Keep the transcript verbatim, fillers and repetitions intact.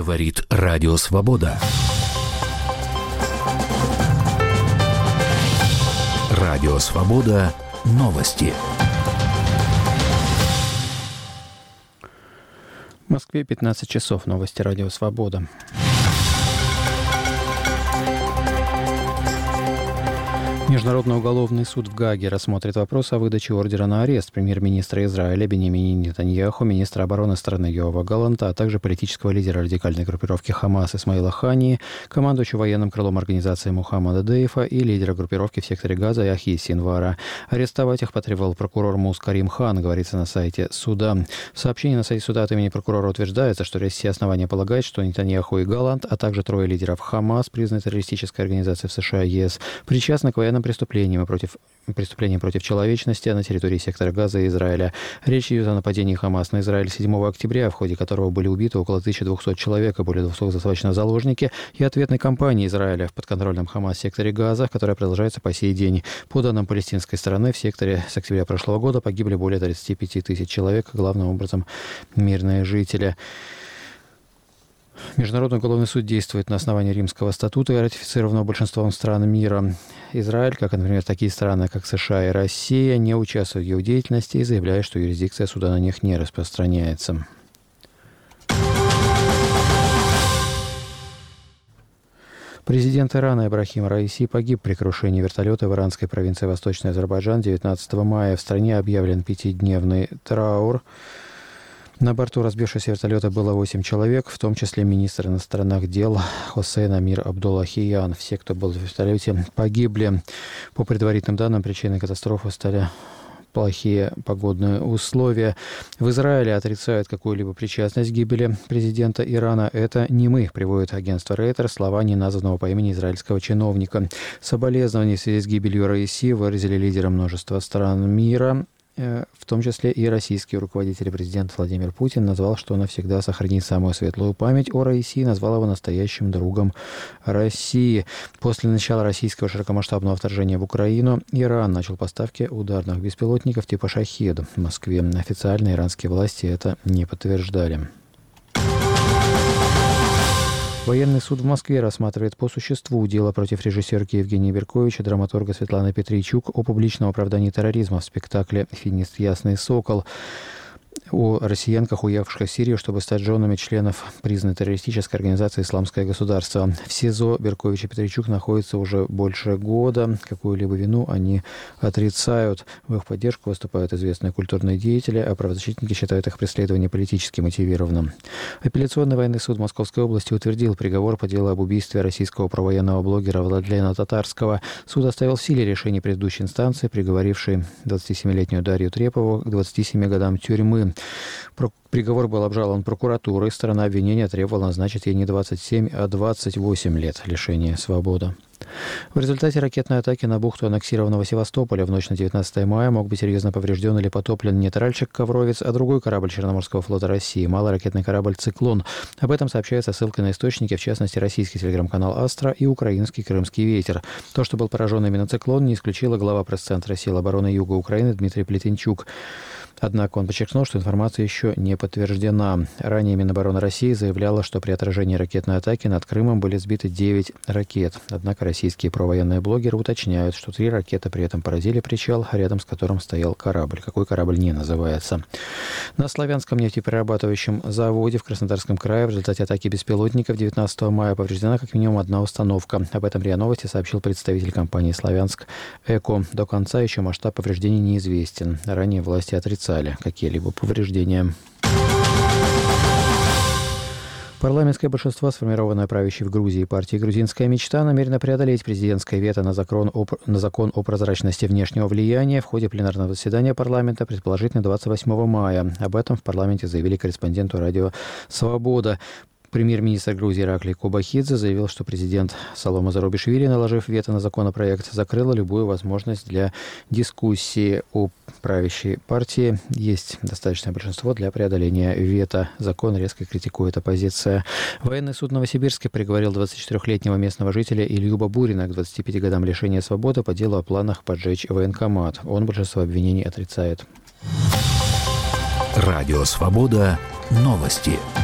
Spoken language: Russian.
Говорит Радио Свобода. Радио Свобода. Новости. В Москве пятнадцать часов. Новости Радио Свобода. Международный уголовный суд в Гааге рассмотрит вопрос о выдаче ордера на арест премьер-министра Израиля Биньямина Нетаньяху, министра обороны страны Йоава Галланта, а также политического лидера радикальной группировки Хамас Исмаила Хании, командующего военным крылом организации Мухаммада Дейфа и лидера группировки в секторе Газа Яхьи Синвара. Арестовать их потребовал прокурор Мус Карим Хан, говорится на сайте суда. В сообщении на сайте суда от имени прокурора утверждается, что есть все основания полагать, что Нетаньяху и Галлант, а также трое лидеров Хамас, признанной террористической организацией в США и ЕС, причастны к военным преступлениям и против, преступлениям против человечности на территории сектора Газа и Израиля. Речь идет о нападении Хамас на Израиль седьмого октября, в ходе которого были убиты около тысячи двухсот человек и более двухсот захвачены в заложники, и ответной кампании Израиля в подконтрольном Хамас секторе Газа, которая продолжается по сей день. По данным палестинской стороны, в секторе с октября прошлого года погибли более тридцати пяти тысяч человек, главным образом мирные жители. Международный уголовный суд действует на основании Римского статута, ратифицированного большинством стран мира. Израиль, как, например, такие страны, как США и Россия, не участвуют в его деятельности и заявляют, что юрисдикция суда на них не распространяется. Президент Ирана Ибрахим Раиси погиб при крушении вертолета в иранской провинции Восточный Азербайджан девятнадцатого мая. В стране объявлен пятидневный траур. На борту разбившегося вертолета было восемь человек, в том числе министр иностранных дел Хосейн Амир Абдуллахиян. Все, кто был в вертолете, погибли. По предварительным данным, причиной катастрофы стали плохие погодные условия. В Израиле отрицают какую-либо причастность к гибели президента Ирана. Это не мы, приводит агентство Рейтер слова неназванного по имени израильского чиновника. Соболезнования в связи с гибелью Раиси выразили лидеры множества стран мира. В том числе и российский руководитель, президент Владимир Путин, назвал, что он навсегда сохранит самую светлую память о Раиси и назвал его настоящим другом России. После начала российского широкомасштабного вторжения в Украину Иран начал поставки ударных беспилотников типа «Шахед» в Москве. Официально иранские власти это не подтверждали. Военный суд в Москве рассматривает по существу дело против режиссерки Евгении Беркович и драматурга Светланы Петрийчук о публичном оправдании терроризма в спектакле «Финист Ясный Сокол», о россиянках, уехавших в Сирию, чтобы стать женами членов признанной террористической организации «Исламское государство». В СИЗО Беркович и Петрийчук находятся уже больше года. Какую-либо вину они отрицают. В их поддержку выступают известные культурные деятели, а правозащитники считают их преследование политически мотивированным. Апелляционный военный суд Московской области утвердил приговор по делу об убийстве российского провоенного блогера Владлена Татарского. Суд оставил в силе решение предыдущей инстанции, приговорившей двадцатисемилетнюю Дарью Трепову к двадцати семи годам тюрьмы. Приговор был обжалован прокуратурой. Сторона обвинения требовала назначить ей не двадцать семь, а двадцать восемь лет лишения свободы. В результате ракетной атаки на бухту аннексированного Севастополя в ночь на девятнадцатое мая мог быть серьезно поврежден или потоплен не тральщик «Ковровец», а другой корабль Черноморского флота России – малый ракетный корабль «Циклон». Об этом сообщается ссылкой на источники, в частности, российский телеграм-канал «Астра» и украинский «Крымский ветер». То, что был поражен именно «Циклон», не исключила глава пресс-центра сил обороны Юга Украины Дмитрий Плетенчук. Однако он подчеркнул, что информация еще не подтверждена. Ранее Минобороны России заявляла, что при отражении ракетной атаки над Крымом были сбиты девять ракет. Однако российские провоенные блогеры уточняют, что три ракеты при этом поразили причал, рядом с которым стоял корабль. Какой корабль не называется. На Славянском нефтеперерабатывающем заводе в Краснодарском крае в результате атаки беспилотников девятнадцатого мая повреждена как минимум одна установка. Об этом РИА Новости сообщил представитель компании «Славянск Эко». До конца еще масштаб повреждений неизвестен. Ранее власти отрицали какие-либо повреждения. Парламентское большинство, сформированное правящей в Грузии партией «Грузинская мечта», намерено преодолеть президентское вето на закон, о, на закон о прозрачности внешнего влияния в ходе пленарного заседания парламента, предположительно двадцать восьмого мая. Об этом в парламенте заявили корреспонденту радио «Свобода». Премьер-министр Грузии Ираклий Кобахидзе заявил, что президент Салома Зарубишвили, наложив вето на законопроект, закрыла любую возможность для дискуссии о правящей партии. Есть достаточное большинство для преодоления вето. Закон резко критикует оппозиция. Военный суд в Новосибирске приговорил двадцатичетырёхлетнего местного жителя Илью Бабурина к двадцати пяти годам лишения свободы по делу о планах поджечь военкомат. Он большинство обвинений отрицает. Радио «Свобода». Новости.